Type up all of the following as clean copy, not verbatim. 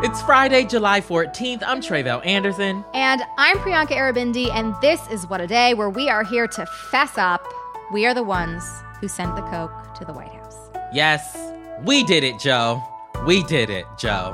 It's Friday, July 14th. I'm Tre'vell Anderson. And I'm Priyanka Aribindi, and this is What a Day, where we are here to fess up. We are the ones who sent the coke to the White House. Yes, we did it, Joe. We did it, Joe.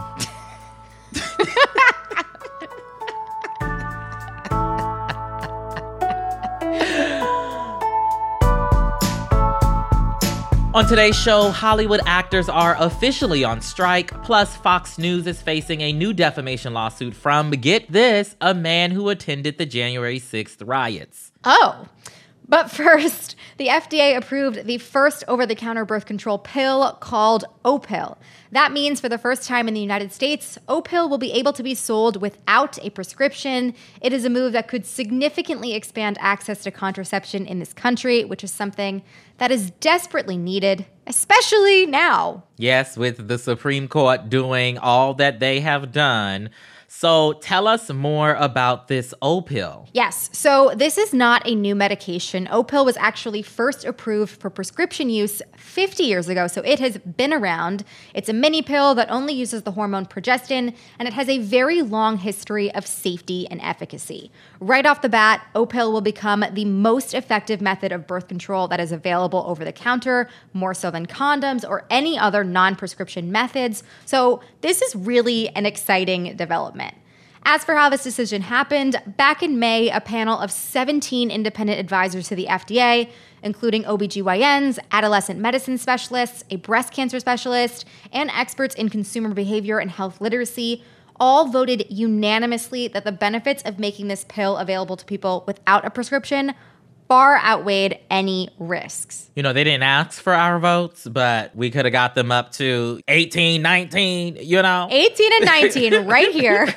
On today's show, Hollywood actors are officially on strike, plus Fox News is facing a new defamation lawsuit from, get this, a man who attended the January 6th riots. Oh, but first, the FDA approved the first over-the-counter birth control pill called Opill. That means for the first time in the United States, Opill will be able to be sold without a prescription. It is a move that could significantly expand access to contraception in this country, which is something that is desperately needed, especially now. Yes, with the Supreme Court doing all that they have done. So tell us more about this Opill. Yes, so this is not a new medication. Opill was actually first approved for prescription use 50 years ago, so it has been around. It's a mini pill that only uses the hormone progestin, and it has a very long history of safety and efficacy. Right off the bat, Opill will become the most effective method of birth control that is available over the counter, more so than condoms or any other non-prescription methods. So this is really an exciting development. As for how this decision happened, back in May, a panel of 17 independent advisors to the FDA, including OBGYNs, adolescent medicine specialists, a breast cancer specialist, and experts in consumer behavior and health literacy, all voted unanimously that the benefits of making this pill available to people without a prescription far outweighed any risks. You know, they didn't ask for our votes, but we could have got them up to 18, 19, you know? 18 and 19 right here.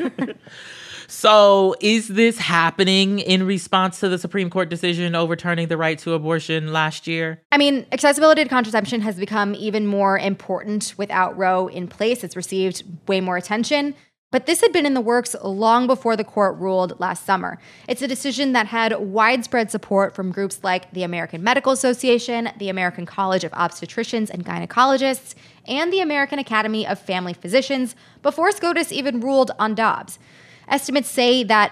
So is this happening in response to the Supreme Court decision overturning the right to abortion last year? I mean, accessibility to contraception has become even more important without Roe in place. It's received way more attention. But this had been in the works long before the court ruled last summer. It's a decision that had widespread support from groups like the American Medical Association, the American College of Obstetricians and Gynecologists, and the American Academy of Family Physicians before SCOTUS even ruled on Dobbs. Estimates say that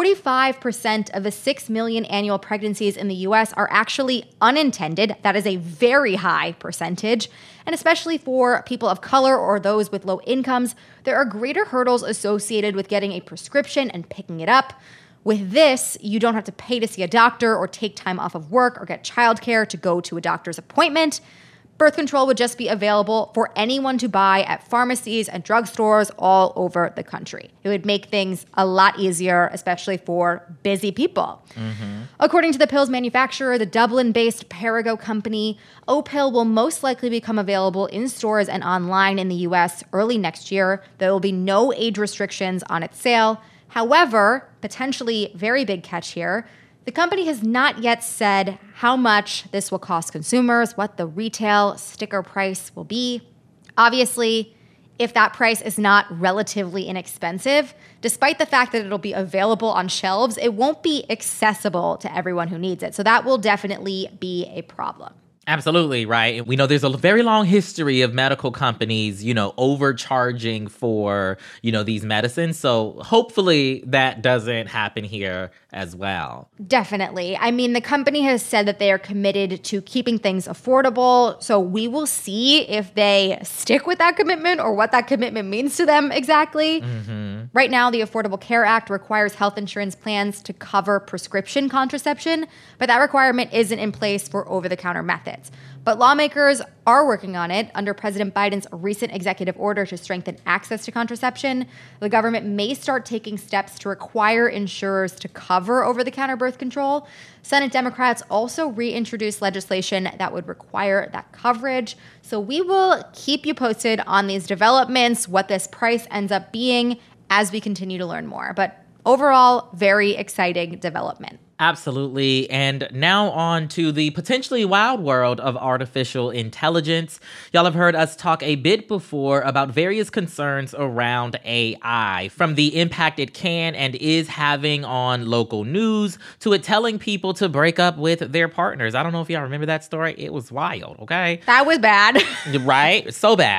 45% of the 6 million annual pregnancies in the U.S. are actually unintended. That is a very high percentage. And especially for people of color or those with low incomes, there are greater hurdles associated with getting a prescription and picking it up. With this, you don't have to pay to see a doctor or take time off of work or get childcare to go to a doctor's appointment. Birth control would just be available for anyone to buy at pharmacies and drugstores all over the country. It would make things a lot easier, especially for busy people. Mm-hmm. According to the pill's manufacturer, the Dublin-based Perrigo company, Opill will most likely become available in stores and online in the U.S. early next year. There will be no age restrictions on its sale. However, potentially very big catch here, the company has not yet said how much this will cost consumers, what the retail sticker price will be. Obviously, if that price is not relatively inexpensive, despite the fact that it'll be available on shelves, it won't be accessible to everyone who needs it. So that will definitely be a problem. Absolutely, right. We know there's a very long history of medical companies, overcharging for, these medicines. So hopefully that doesn't happen here as well. Definitely. I mean, the company has said that they are committed to keeping things affordable. So we will see if they stick with that commitment or what that commitment means to them exactly. Mm-hmm. Right now, the Affordable Care Act requires health insurance plans to cover prescription contraception, but that requirement isn't in place for over-the-counter methods. But lawmakers are working on it. Under President Biden's recent executive order to strengthen access to contraception, the government may start taking steps to require insurers to cover over-the-counter birth control. Senate Democrats also reintroduced legislation that would require that coverage. So we will keep you posted on these developments, what this price ends up being as we continue to learn more. But overall, very exciting development. Absolutely. And now on to the potentially wild world of artificial intelligence. Y'all have heard us talk a bit before about various concerns around AI, from the impact it can and is having on local news to it telling people to break up with their partners. I don't know if y'all remember that story. It was wild, okay? That was bad. Right? So bad.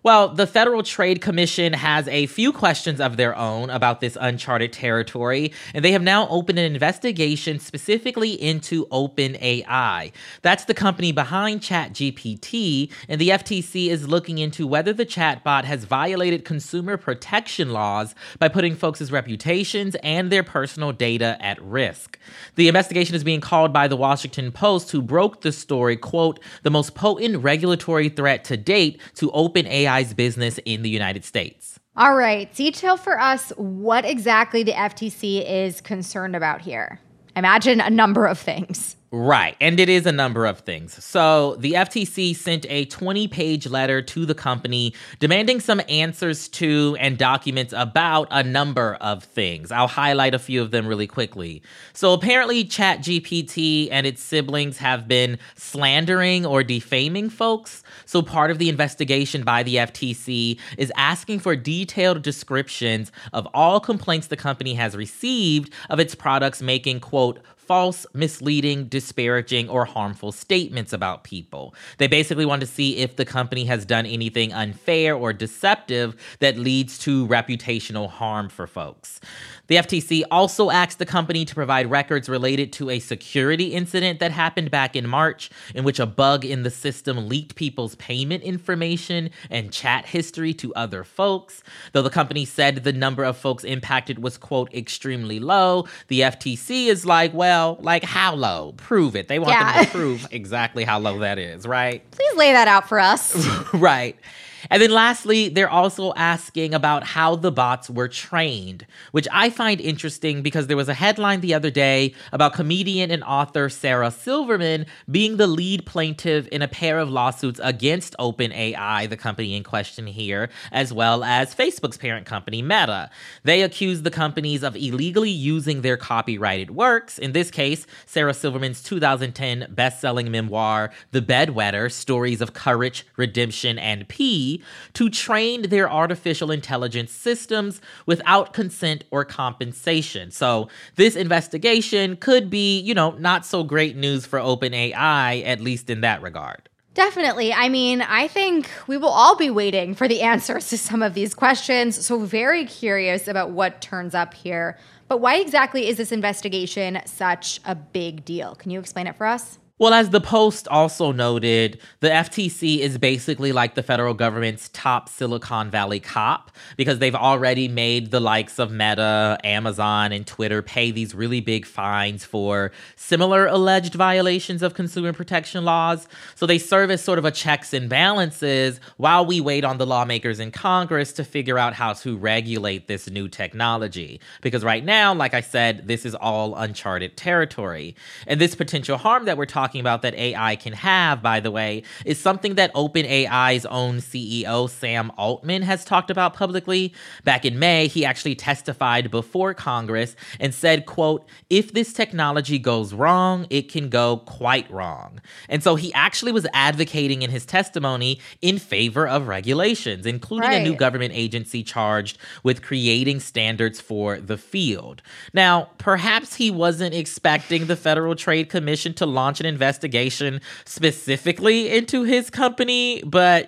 Well, the Federal Trade Commission has a few questions of their own about this uncharted territory, and they have now opened an investigation specifically into OpenAI. That's the company behind ChatGPT, and the FTC is looking into whether the chatbot has violated consumer protection laws by putting folks' reputations and their personal data at risk. The investigation is being called by the Washington Post, who broke the story, quote, the most potent regulatory threat to date to OpenAI's business in the United States. All right, detail for us what exactly the FTC is concerned about here. Imagine a number of things. Right, and it is a number of things. So the FTC sent a 20-page letter to the company demanding some answers to and documents about a number of things. I'll highlight a few of them really quickly. So apparently ChatGPT and its siblings have been slandering or defaming folks. So part of the investigation by the FTC is asking for detailed descriptions of all complaints the company has received of its products making, quote, false, misleading, disparaging, or harmful statements about people. They basically want to see if the company has done anything unfair or deceptive that leads to reputational harm for folks. The FTC also asked the company to provide records related to a security incident that happened back in March, in which a bug in the system leaked people's payment information and chat history to other folks. Though the company said the number of folks impacted was, quote, extremely low, the FTC is like, well, like how low? Prove it. They want them to prove exactly how low that is, right? Please lay that out for us. Right. And then lastly, they're also asking about how the bots were trained, which I find interesting because there was a headline the other day about comedian and author Sarah Silverman being the lead plaintiff in a pair of lawsuits against OpenAI, the company in question here, as well as Facebook's parent company, Meta. They accuse the companies of illegally using their copyrighted works. In this case, Sarah Silverman's 2010 best-selling memoir, The Bedwetter: Stories of Courage, Redemption, and Pee, to train their artificial intelligence systems without consent or compensation. So this investigation could be, not so great news for OpenAI, at least in that regard. Definitely. I mean, I think we will all be waiting for the answers to some of these questions. So very curious about what turns up here. But why exactly is this investigation such a big deal? Can you explain it for us? Well, as the Post also noted, the FTC is basically like the federal government's top Silicon Valley cop because they've already made the likes of Meta, Amazon, and Twitter pay these really big fines for similar alleged violations of consumer protection laws. So they serve as sort of a checks and balances while we wait on the lawmakers in Congress to figure out how to regulate this new technology. Because right now, like I said, this is all uncharted territory. And this potential harm that we're talking about that AI can have, by the way, is something that OpenAI's own CEO, Sam Altman, has talked about publicly. Back in May, he actually testified before Congress and said, quote, if this technology goes wrong, it can go quite wrong. And so he actually was advocating in his testimony in favor of regulations, including a new government agency charged with creating standards for the field. Now, perhaps he wasn't expecting the Federal Trade Commission to launch an investigation specifically into his company, but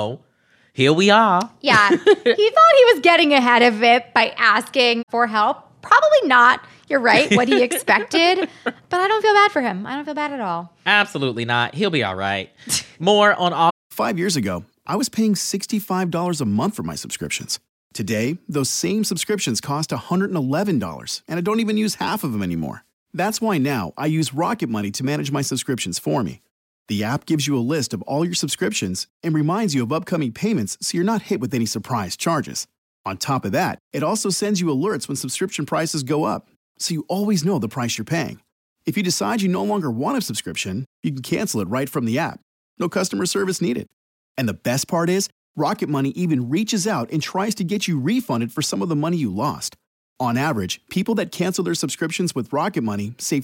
here we are. Yeah, he thought he was getting ahead of it by asking for help. Probably not, you're right, what he expected, but I don't feel bad for him. I don't feel bad at all. Absolutely not. He'll be all right. More on all. 5 years ago, I was paying $65 a month for my subscriptions. Today, those same subscriptions cost $111, and I don't even use half of them anymore. That's why now I use Rocket Money to manage my subscriptions for me. The app gives you a list of all your subscriptions and reminds you of upcoming payments so you're not hit with any surprise charges. On top of that, it also sends you alerts when subscription prices go up, so you always know the price you're paying. If you decide you no longer want a subscription, you can cancel it right from the app. No customer service needed. And the best part is, Rocket Money even reaches out and tries to get you refunded for some of the money you lost. On average, people that cancel their subscriptions with Rocket Money save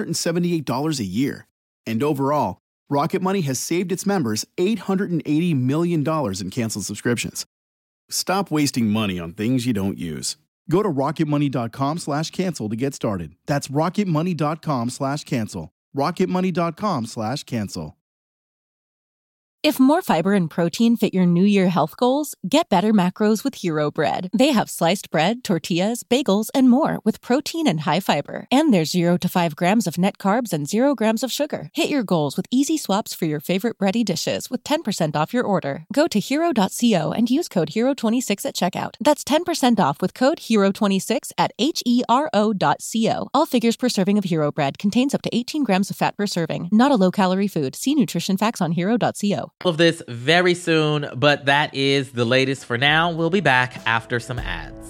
$378 a year. And overall, Rocket Money has saved its members $880 million in canceled subscriptions. Stop wasting money on things you don't use. Go to rocketmoney.com/cancel to get started. That's rocketmoney.com/cancel. rocketmoney.com/cancel. If more fiber and protein fit your New Year health goals, get better macros with Hero Bread. They have sliced bread, tortillas, bagels, and more with protein and high fiber. And there's 0 to 5 grams of net carbs and 0 grams of sugar. Hit your goals with easy swaps for your favorite bready dishes with 10% off your order. Go to hero.co and use code HERO26 at checkout. That's 10% off with code HERO26 at HERO.co. All figures per serving of Hero Bread contains up to 18 grams of fat per serving. Not a low-calorie food. See nutrition facts on hero.co. All of this very soon, but that is the latest for now. We'll be back after some ads.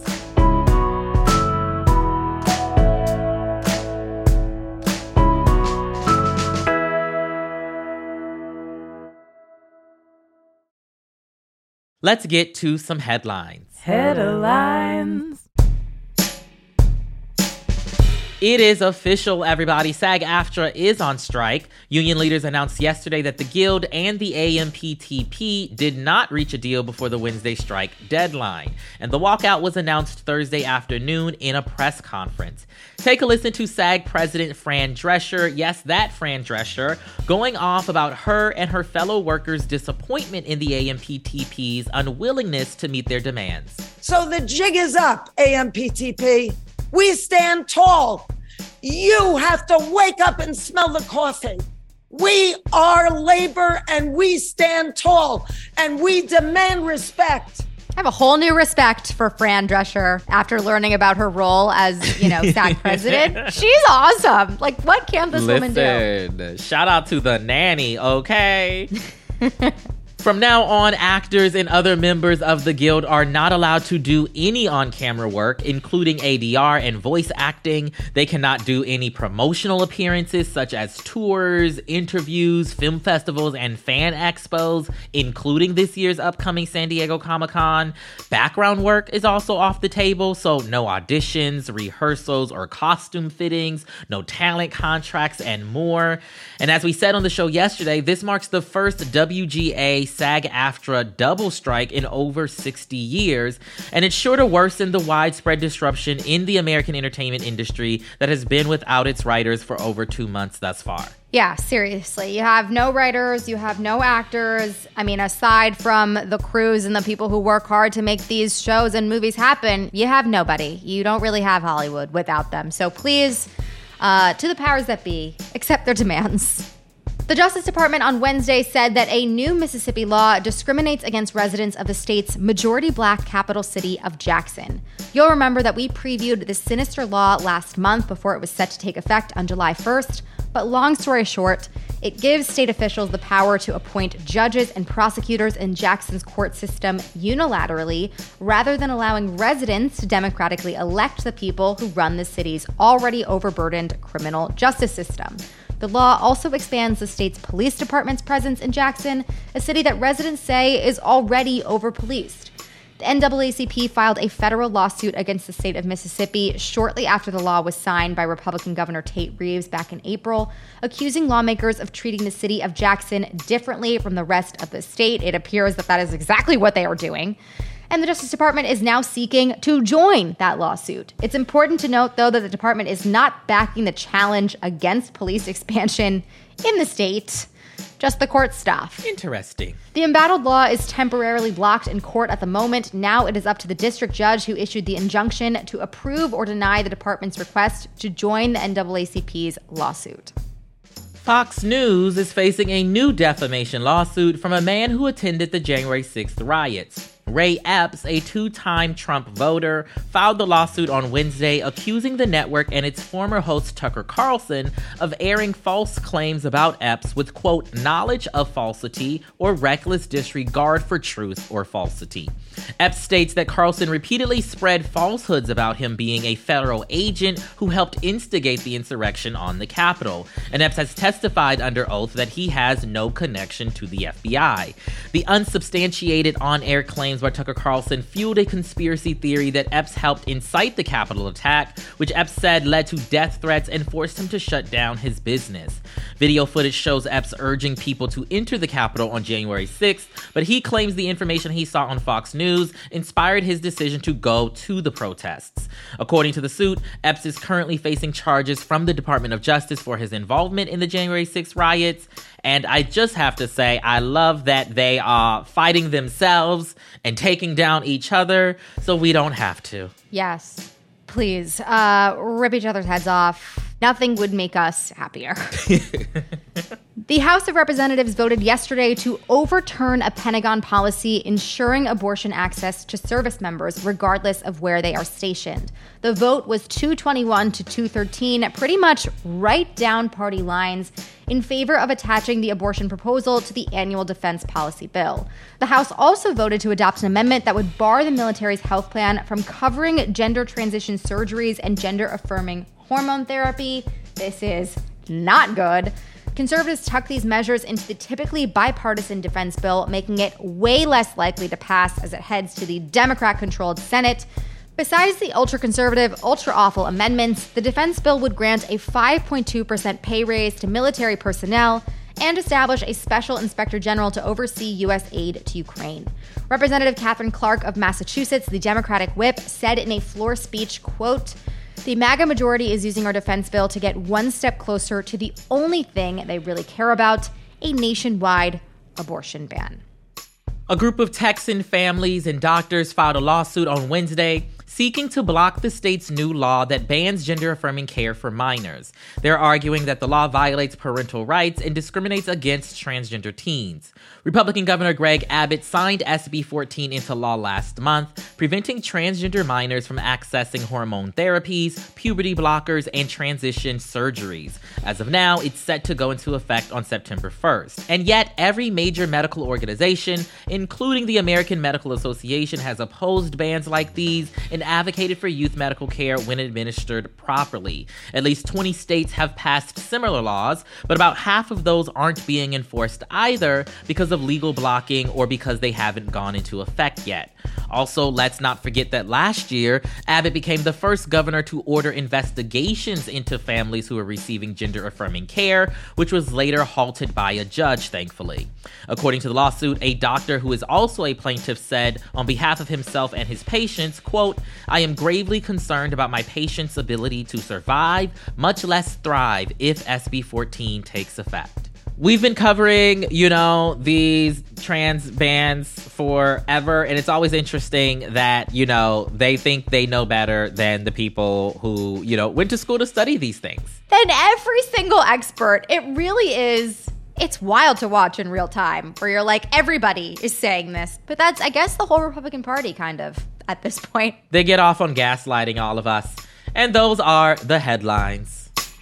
Let's get to some headlines. Headlines. It is official, everybody. SAG-AFTRA is on strike. Union leaders announced yesterday that the Guild and the AMPTP did not reach a deal before the Wednesday strike deadline. And the walkout was announced Thursday afternoon in a press conference. Take a listen to SAG President Fran Drescher, yes, that Fran Drescher, going off about her and her fellow workers' disappointment in the AMPTP's unwillingness to meet their demands. So the jig is up, AMPTP. We stand tall. You have to wake up and smell the coffee. We are labor and we stand tall and we demand respect. I have a whole new respect for Fran Drescher after learning about her role as, SAG president. She's awesome. Like, what can't this woman do? Shout out to the nanny, okay? From now on, actors and other members of the Guild are not allowed to do any on-camera work, including ADR and voice acting. They cannot do any promotional appearances, such as tours, interviews, film festivals, and fan expos, including this year's upcoming San Diego Comic-Con. Background work is also off the table, so no auditions, rehearsals, or costume fittings, no talent contracts, and more. And as we said on the show yesterday, this marks the first WGA SAG-AFTRA double strike in over 60 years, and it's sure to worsen the widespread disruption in the American entertainment industry that has been without its writers for over 2 months thus far. Yeah, seriously. You have no writers, you have no actors. I mean, aside from the crews and the people who work hard to make these shows and movies happen, you have nobody. You don't really have Hollywood without them. So please, to the powers that be, accept their demands. The Justice Department on Wednesday said that a new Mississippi law discriminates against residents of the state's majority black capital city of Jackson. You'll remember that we previewed this sinister law last month before it was set to take effect on July 1st. But long story short, it gives state officials the power to appoint judges and prosecutors in Jackson's court system unilaterally, rather than allowing residents to democratically elect the people who run the city's already overburdened criminal justice system. The law also expands the state's police department's presence in Jackson, a city that residents say is already over-policed. The NAACP filed a federal lawsuit against the state of Mississippi shortly after the law was signed by Republican Governor Tate Reeves back in April, accusing lawmakers of treating the city of Jackson differently from the rest of the state. It appears that is exactly what they are doing. And the Justice Department is now seeking to join that lawsuit. It's important to note, though, that the department is not backing the challenge against police expansion in the state, just the court stuff. Interesting. The embattled law is temporarily blocked in court at the moment. Now it is up to the district judge who issued the injunction to approve or deny the department's request to join the NAACP's lawsuit. Fox News is facing a new defamation lawsuit from a man who attended the January 6th riots. Ray Epps, a two-time Trump voter, filed the lawsuit on Wednesday accusing the network and its former host Tucker Carlson of airing false claims about Epps with, quote, knowledge of falsity or reckless disregard for truth or falsity. Epps states that Carlson repeatedly spread falsehoods about him being a federal agent who helped instigate the insurrection on the Capitol, and Epps has testified under oath that he has no connection to the FBI. The unsubstantiated on-air claims by Tucker Carlson fueled a conspiracy theory that Epps helped incite the Capitol attack, which Epps said led to death threats and forced him to shut down his business. Video footage shows Epps urging people to enter the Capitol on January 6th, but he claims the information he saw on Fox News inspired his decision to go to the protests. According to the suit, Epps is currently facing charges from the Department of Justice for his involvement in the January 6th riots, And I just have to say, I love that they are fighting themselves and taking down each other so we don't have to. Yes. Please, rip each other's heads off. Nothing would make us happier. The House of Representatives voted yesterday to overturn a Pentagon policy ensuring abortion access to service members regardless of where they are stationed. The vote was 221 to 213, pretty much right down party lines, in favor of attaching the abortion proposal to the annual defense policy bill. The House also voted to adopt an amendment that would bar the military's health plan from covering gender transition surgeries and gender-affirming hormone therapy. This is not good. Conservatives tuck these measures into the typically bipartisan defense bill, making it way less likely to pass as it heads to the Democrat-controlled Senate. Besides the ultra-conservative, ultra-awful amendments, the defense bill would grant a 5.2% pay raise to military personnel and establish a special inspector general to oversee U.S. aid to Ukraine. Representative Catherine Clark of Massachusetts, the Democratic whip, said in a floor speech, quote, "The MAGA majority is using our defense bill to get one step closer to the only thing they really care about, a nationwide abortion ban." A group of Texan families and doctors filed a lawsuit on Wednesday seeking to block the state's new law that bans gender-affirming care for minors. They're arguing that the law violates parental rights and discriminates against transgender teens. Republican Governor Greg Abbott signed SB 14 into law last month, preventing transgender minors from accessing hormone therapies, puberty blockers, and transition surgeries. As of now, it's set to go into effect on September 1st. And yet, every major medical organization, including the American Medical Association, has opposed bans like these and advocated for youth medical care when administered properly. At least 20 states have passed similar laws, but about half of those aren't being enforced either because of legal blocking or because they haven't gone into effect yet. Also, let's not forget that last year, Abbott became the first governor to order investigations into families who are receiving gender-affirming care, which was later halted by a judge, thankfully. According to the lawsuit, a doctor who is also a plaintiff said, on behalf of himself and his patients, quote, "I am gravely concerned about my patients' ability to survive, much less thrive, if SB 14 takes effect." We've been covering, these trans bans forever, and it's always interesting that, they think they know better than the people who, went to school to study these things. Than every single expert. It really is. It's wild to watch in real time, where you're like, everybody is saying this. But that's, I guess, the whole Republican Party, kind of, at this point. They get off on gaslighting all of us. And those are the headlines.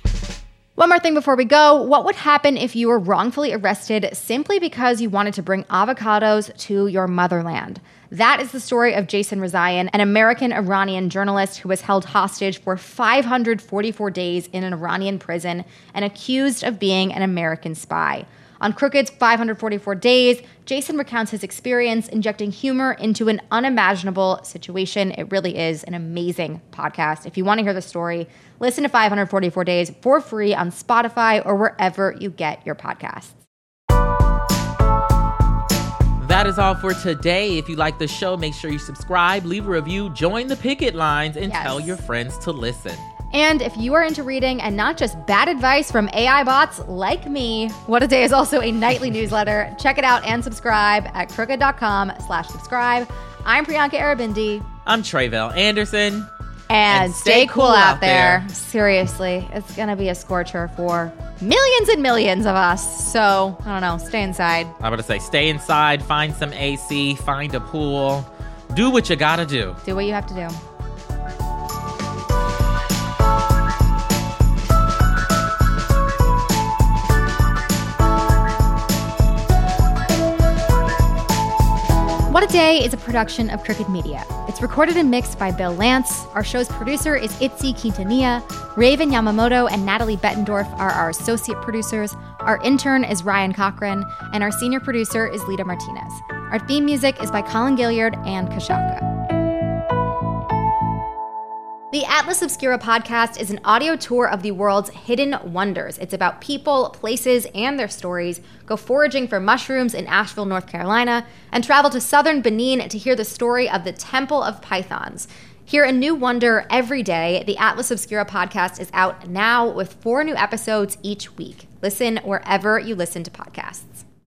One more thing before we go. What would happen if you were wrongfully arrested simply because you wanted to bring avocados to your motherland? That is the story of Jason Rezaian, an American-Iranian journalist who was held hostage for 544 days in an Iranian prison and accused of being an American spy. On Crooked's 544 Days, Jason recounts his experience injecting humor into an unimaginable situation. It really is an amazing podcast. If you want to hear the story, listen to 544 Days for free on Spotify or wherever you get your podcasts. That is all for today. If you like the show, make sure you subscribe, leave a review, join the picket lines, and tell your friends to listen. And if you are into reading and not just bad advice from AI bots like me, What a Day is also a nightly newsletter. Check it out and subscribe at crooked.com/subscribe. I'm Priyanka Aribindi. I'm Tre'vell Anderson. And stay cool out there. Seriously, it's going to be a scorcher for millions and millions of us. So, I don't know, stay inside. I'm about to say, stay inside, find some AC, find a pool. Do what you gotta do. Do what you have to do. What a Day is a production of Crooked Media. It's recorded and mixed by Bill Lance. Our show's producer is Itzy Quintanilla. Raven Yamamoto and Natalie Bettendorf are our associate producers. Our intern is Ryan Cochran, and our senior producer is Lita Martinez. Our theme music is by Colin Gilliard and Kashaka. The Atlas Obscura podcast is an audio tour of the world's hidden wonders. It's about people, places, and their stories. Go foraging for mushrooms in Asheville, North Carolina, and travel to southern Benin to hear the story of the Temple of Pythons. Hear a new wonder every day. The Atlas Obscura podcast is out now with 4 new episodes each week. Listen wherever you listen to podcasts.